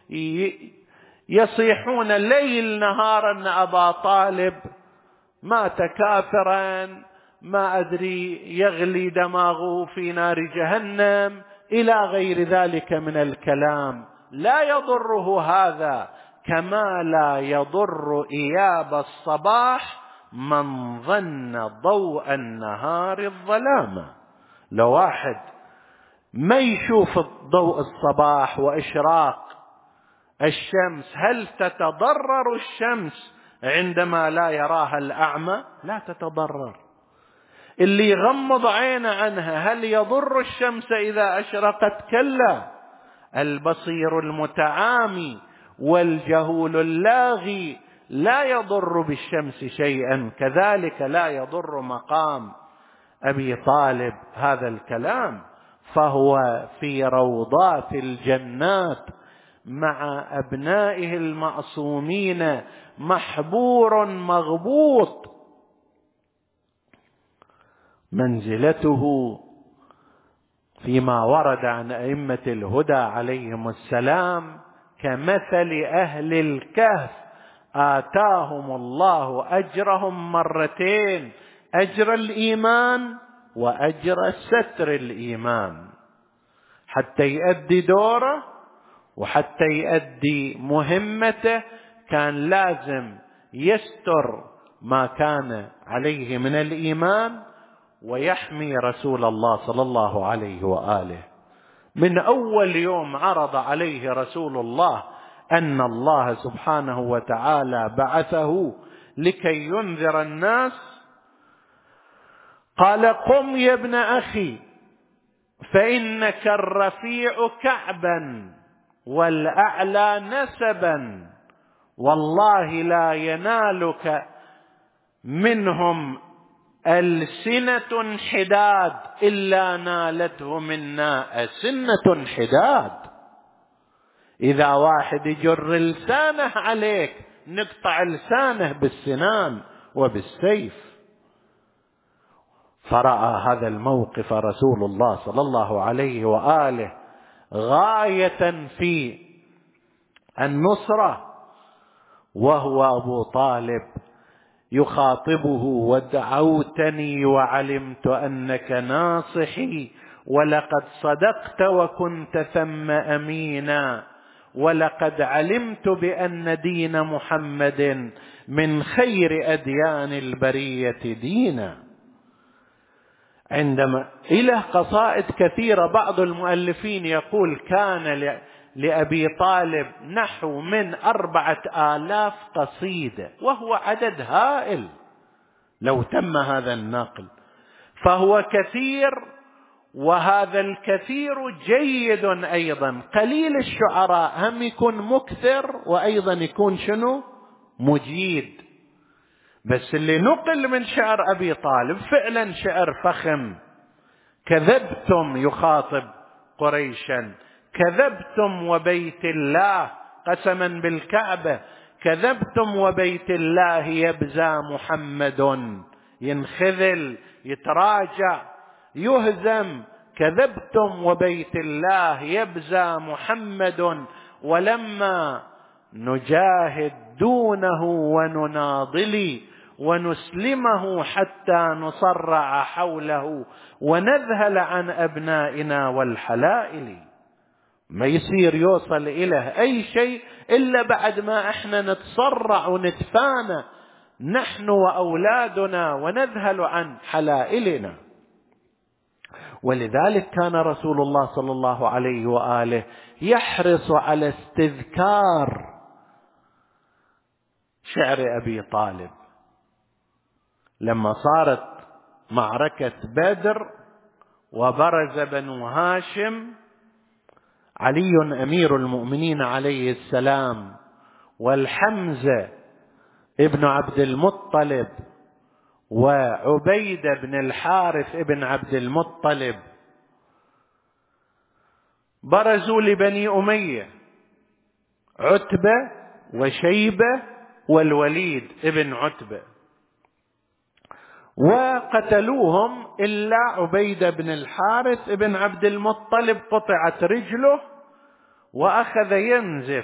يصيحون ليل نهار أن أبا طالب مات كافرا، ما أدري يغلي دماغه في نار جهنم، إلى غير ذلك من الكلام. لا يضره هذا، كما لا يضر إياب الصباح من ظن ضوء النهار الظلام. لو واحد ما يشوف ضوء الصباح وإشراق الشمس، هل تتضرر الشمس عندما لا يراها الأعمى؟ لا تتضرر. اللي يغمض عينه عنها هل يضر الشمس إذا أشرقت؟ كلا. البصير المتعامي والجهول اللاغي لا يضر بالشمس شيئا، كذلك لا يضر مقام أبي طالب هذا الكلام. فهو في روضات الجنات مع أبنائه المعصومين محبور مغبوط. منزلته فيما ورد عن أئمة الهدى عليهم السلام كمثل أهل الكهف آتاهم الله أجرهم مرتين، أجر الإيمان وأجر ستر الإيمان، حتى يؤدي دوره وحتى يؤدي مهمته كان لازم يستر ما كان عليه من الإيمان ويحمي رسول الله صلى الله عليه وآله. من أول يوم عرض عليه رسول الله أن الله سبحانه وتعالى بعثه لكي ينذر الناس، قال: قم يا ابن أخي فإنك الرفيع كعبا والأعلى نسبا، والله لا ينالك منهم ألسنة حداد إلا نالته منا أسنة حداد. إذا واحد يجر لسانه عليك نقطع لسانه بالسنان وبالسيف. فرأى هذا الموقف رسول الله صلى الله عليه وآله غاية في النصرة، وهو أبو طالب يخاطبه: ودعوتني وعلمت أنك ناصحي، ولقد صدقت وكنت ثم أمينا، ولقد علمت بأن دين محمد من خير أديان البرية دينا. عندما إله قصائد كثيرة، بعض المؤلفين يقول كان لأبي طالب نحو من أربعة آلاف قصيدة، وهو عدد هائل لو تم هذا النقل، فهو كثير، وهذا الكثير جيد أيضا. قليل الشعراء هم يكون مكثر وأيضا يكون شنو؟ مجيد. بس اللي نقل من شعر أبي طالب فعلا شعر فخم. كذبتم، يخاطب قريشا: كذبتم وبيت الله، قسما بالكعبة، كذبتم وبيت الله يبزى محمد، ينخذل يتراجع يهزم. كذبتم وبيت الله يبزى محمد، ولما نجاهد دونه ونناضل ونسلمه حتى نصرع حوله ونذهل عن أبنائنا والحلائل. ما يصير يوصل إليه أي شيء إلا بعد ما إحنا نتصرع ونتفانى نحن وأولادنا ونذهل عن حلائلنا. ولذلك كان رسول الله صلى الله عليه وآله يحرص على استذكار شعر أبي طالب. لما صارت معركة بدر وبرز بنو هاشم، علي أمير المؤمنين عليه السلام والحمزة ابن عبد المطلب وعبيدة بن الحارث ابن عبد المطلب برزوا لبني أمية، عتبة وشيبة والوليد ابن عتبة، وقتلوهم إلا عبيدة بن الحارث ابن عبد المطلب قطعت رجله وأخذ ينزف،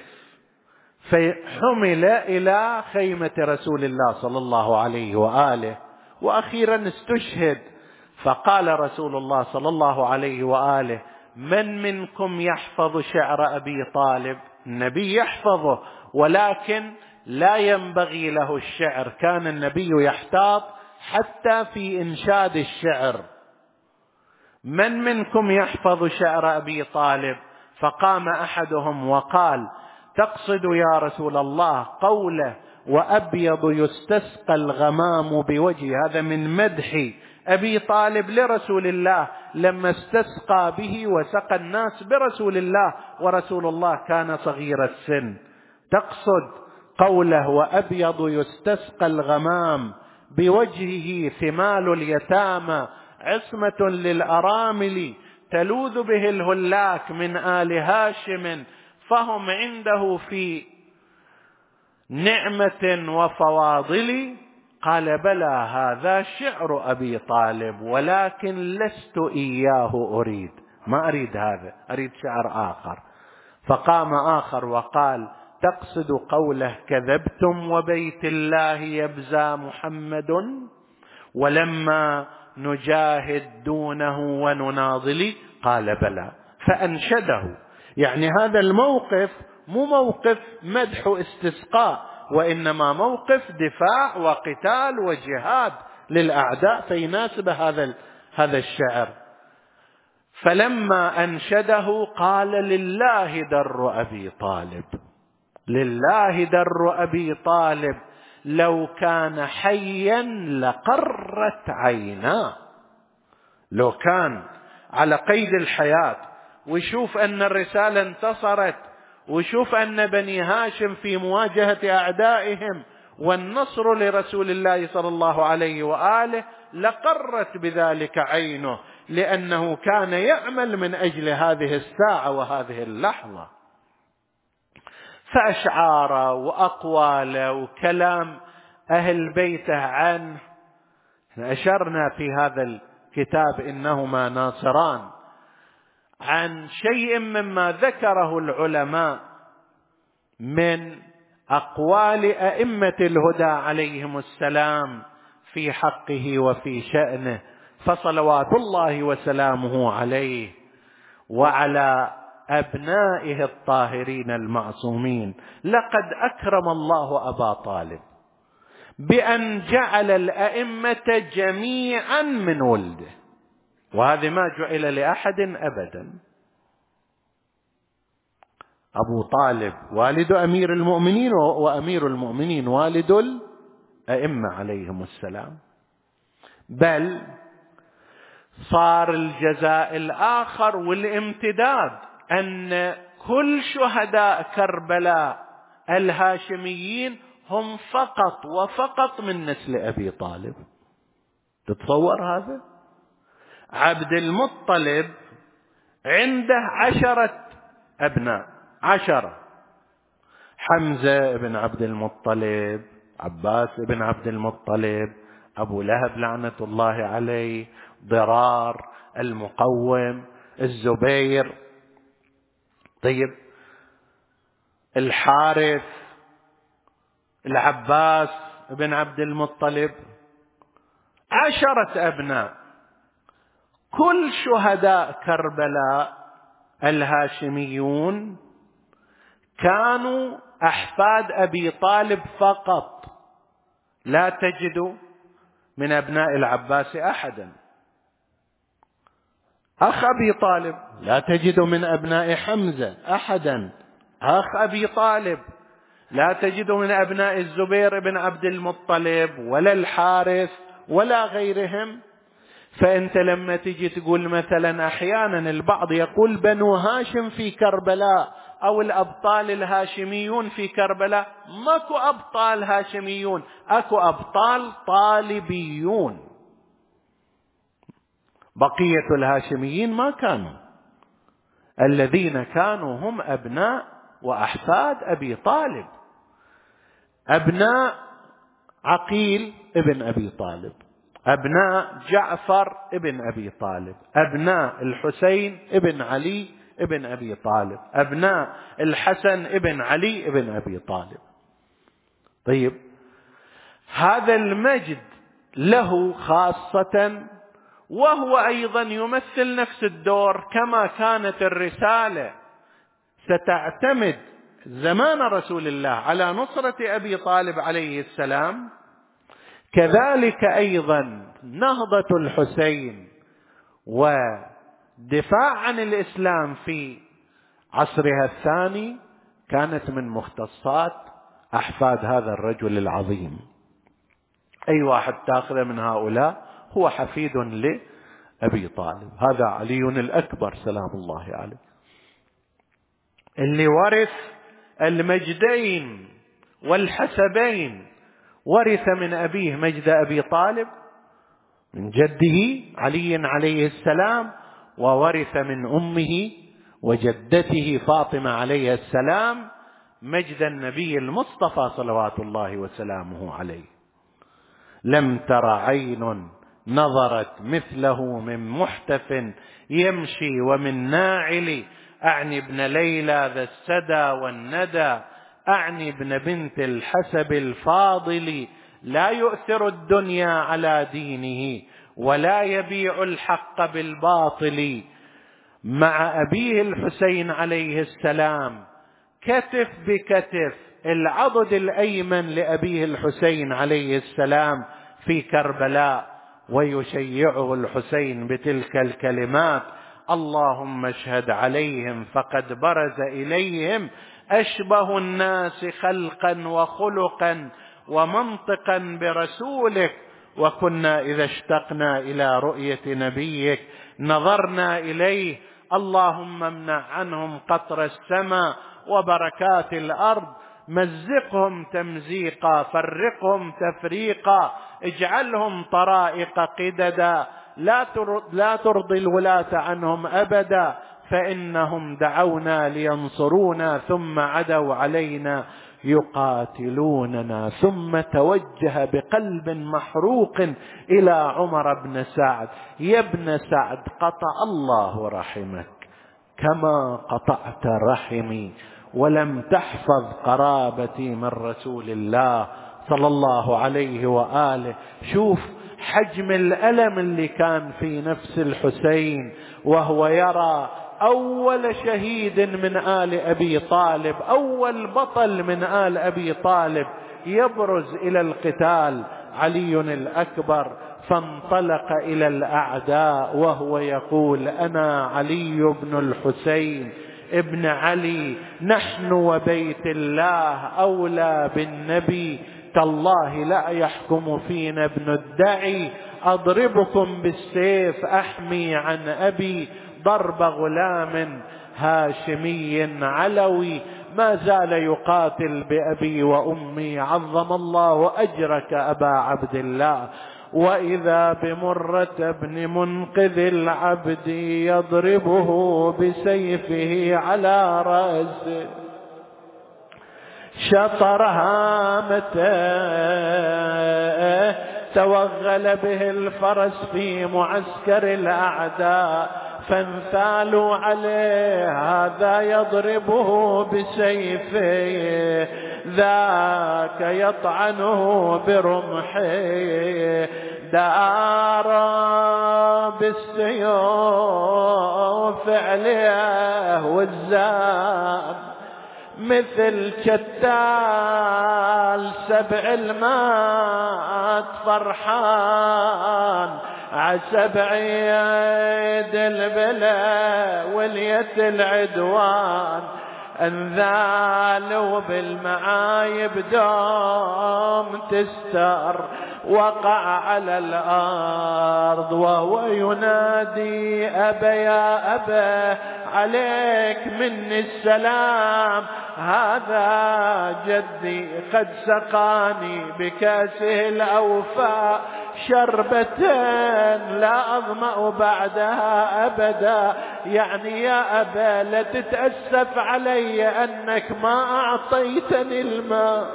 فحمل إلى خيمة رسول الله صلى الله عليه وآله، وأخيرا استشهد. فقال رسول الله صلى الله عليه وآله: من منكم يحفظ شعر أبي طالب؟ النبي يحفظه ولكن لا ينبغي له الشعر، كان النبي يحتاط حتى في إنشاد الشعر. من منكم يحفظ شعر أبي طالب؟ فقام أحدهم وقال: تقصد يا رسول الله قوله وأبيض يستسقى الغمام بوجهه، هذا من مدح أبي طالب لرسول الله لما استسقى به وسقى الناس برسول الله، ورسول الله كان صغير السن. تقصد قوله وأبيض يستسقى الغمام بوجهه ثمال اليتامى عصمة للأرامل تلوذ به الهلاك من آل هاشم فهم عنده في نعمة وفواضل؟ قال بلى هذا شعر أبي طالب ولكن لست إياه أريد، ما أريد هذا، أريد شعر آخر. فقام آخر وقال تقصد قوله كذبتم وبيت الله يبزى محمد ولما نجاهد دونه ونناضل؟ قال بلى. فأنشده. يعني هذا الموقف مو موقف مدح استسقاء، وإنما موقف دفاع وقتال وجهاد للأعداء، فيناسب هذا هذا الشعر. فلما أنشده قال لله در أبي طالب، لله در أبي طالب لو كان حيا لقرت عيناه. لو كان على قيد الحياة ويشوف أن الرسالة انتصرت ويشوف أن بني هاشم في مواجهة أعدائهم والنصر لرسول الله صلى الله عليه وآله، لقرت بذلك عينه، لأنه كان يعمل من أجل هذه الساعة وهذه اللحظة. فأشعاره وأقواله وكلام أهل بيته عنه أشرنا في هذا الكتاب إنهما ناصران عن شيء مما ذكره العلماء من أقوال أئمة الهدى عليهم السلام في حقه وفي شأنه، فصلوات الله وسلامه عليه وعلى أبنائه الطاهرين المعصومين. لقد أكرم الله أبا طالب بأن جعل الأئمة جميعا من ولده، وهذا ما جعل لأحد أبدا. أبو طالب والد أمير المؤمنين، وأمير المؤمنين والد الأئمة عليهم السلام. بل صار الجزاء الآخر والامتداد أن كل شهداء كربلاء الهاشميين هم فقط وفقط من نسل أبي طالب. تتصور هذا؟ عبد المطلب عنده عشرة أبناء، عشرة: حمزة بن عبد المطلب، عباس بن عبد المطلب، أبو لهب لعنة الله عليه، ضرار، المقوم، الزبير، طيب الحارث، العباس بن عبد المطلب، عشرة أبناء. كل شهداء كربلاء الهاشميون كانوا أحفاد أبي طالب فقط، لا تجد من أبناء العباس أحدا. أخ أبي طالب لا تجد من أبناء حمزة أحدا. أخ أبي طالب لا تجد من أبناء الزبير بن عبد المطلب ولا الحارث ولا غيرهم. فأنت لما تجي تقول مثلا أحيانا البعض يقول بنو هاشم في كربلاء أو الأبطال الهاشميون في كربلاء، ماكو أبطال هاشميون، أكو أبطال طالبيون. بقية الهاشميين ما كانوا، الذين كانوا هم أبناء وأحفاد أبي طالب، أبناء عقيل ابن أبي طالب، أبناء جعفر ابن أبي طالب، أبناء الحسين ابن علي ابن أبي طالب، أبناء الحسن ابن علي ابن أبي طالب. طيب هذا المجد له خاصة، وهو أيضا يمثل نفس الدور. كما كانت الرسالة ستعتمد زمان رسول الله على نصرة أبي طالب عليه السلام، كذلك أيضا نهضة الحسين ودفاع عن الإسلام في عصرها الثاني كانت من مختصات أحفاد هذا الرجل العظيم. أي واحد تأخذ من هؤلاء هو حفيد لأبي طالب. هذا علي الأكبر سلام الله عليه، اللي ورث المجدين والحسبين، ورث من أبيه مجد أبي طالب من جده علي عليه السلام، وورث من أمه وجدته فاطمة عليه السلام مجد النبي المصطفى صلوات الله وسلامه عليه. لم تر عين نظرت مثله من محتف يمشي ومن ناعل، أعني ابن ليلى ذا السدى والندى، أعني ابن بنت الحسب الفاضل، لا يؤثر الدنيا على دينه ولا يبيع الحق بالباطل. مع أبيه الحسين عليه السلام كتف بكتف، العضد الأيمن لأبيه الحسين عليه السلام في كربلاء، ويشيعه الحسين بتلك الكلمات: اللهم اشهد عليهم فقد برز إليهم أشبه الناس خلقا وخلقا ومنطقا برسولك، وكنا إذا اشتقنا إلى رؤية نبيك نظرنا إليه. اللهم امنع عنهم قطر السماء وبركات الأرض، مزقهم تمزيقا، فرقهم تفريقا، اجعلهم طرائق قددا، لا ترضي الولاة عنهم أبدا، فإنهم دعونا لينصرونا ثم عدوا علينا يقاتلوننا. ثم توجه بقلب محروق إلى عمر بن سعد: يا ابن سعد، قطع الله رحمك كما قطعت رحمي، ولم تحفظ قرابتي من رسول الله صلى الله عليه وآله. شوف حجم الألم اللي كان في نفس الحسين وهو يرى أول شهيد من آل أبي طالب، أول بطل من آل أبي طالب يبرز إلى القتال، علي الأكبر، فانطلق إلى الأعداء وهو يقول: أنا علي بن الحسين ابن علي، نحن وبيت الله أولى بالنبي، تالله لا يحكم فينا ابن الدعي، أضربكم بالسيف أحمي عن أبي، ضرب غلام هاشمي علوي، ما زال يقاتل بأبي وأمي، عظم الله أجرك أبا عبد الله. وإذا بمرة بن منقذ العبد يضربه بسيفه على رأسه، شطر هامته، توغل به الفرس في معسكر الأعداء، فانثالوا عليه، هذا يضربه بسيفه، ذاك يطعنه برمحه، دار بالسيوف عليه والزان، مثل شتال سبع المات فرحان، عسبع يد البلا واليد العدوان، انذالوا بالمعايب دوم تستر، وقع على الأرض وهو ينادي: أبا يا أبا عليك مني السلام، هذا جدي قد سقاني بكاسه الأوفاء شربة لا أظمأ بعدها أبدا. يعني يا أبا لا تتأسف علي أنك ما أعطيتني الماء،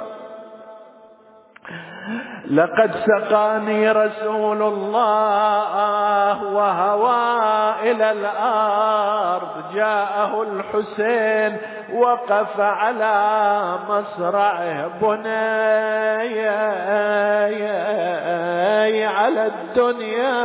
لقد سقاني رسول الله وهوى إلى الأرض. جاءه الحسين وقف على مصرعه: بني على الدنيا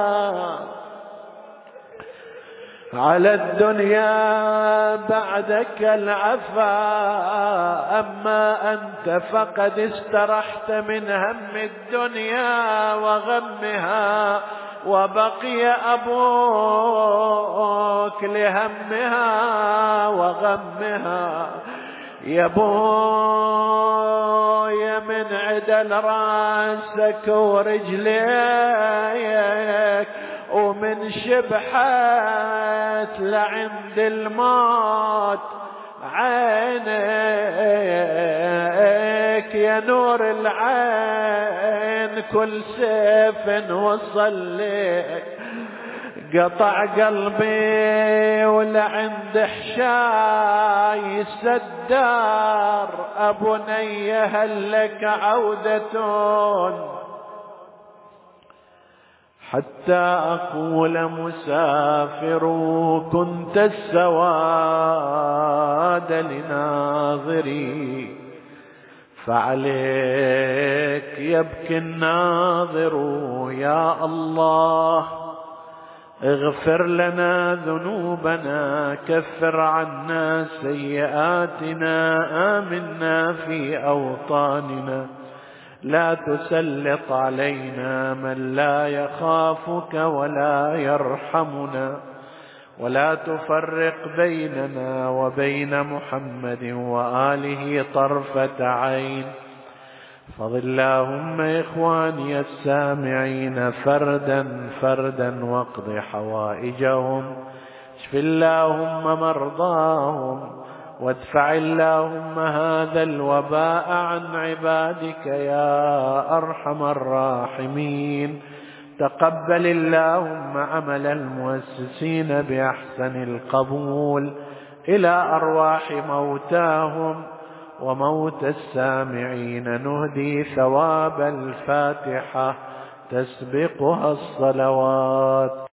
على الدنيا بعدك العفا، أما أنت فقد استرحت من هم الدنيا وغمها، وبقي أبوك لهمها وغمها. يا بويا من عدل راسك ورجليك، ومن شبحت لعند الموت عينك، يا نور العين كل سيف وصل لك، قطع قلبي ولعند حشاي سدار أبني هل لك عودة حتى أقول مسافر كنت السواد لناظري فعليك يبكي الناظر يا الله اغفر لنا ذنوبنا كفر عنا سيئاتنا آمنا في أوطاننا لا تسلط علينا من لا يخافك ولا يرحمنا ولا تفرق بيننا وبين محمد وآله طرفة عين فضل اللهم إخواني السامعين فردا فردا واقض حوائجهم اشف اللهم مرضاهم وادفع اللهم هذا الوباء عن عبادك يا أرحم الراحمين تقبل اللهم عمل المؤسسين بأحسن القبول إلى أرواح موتاهم وموت السامعين نهدي ثواب الفاتحة تسبقها الصلوات.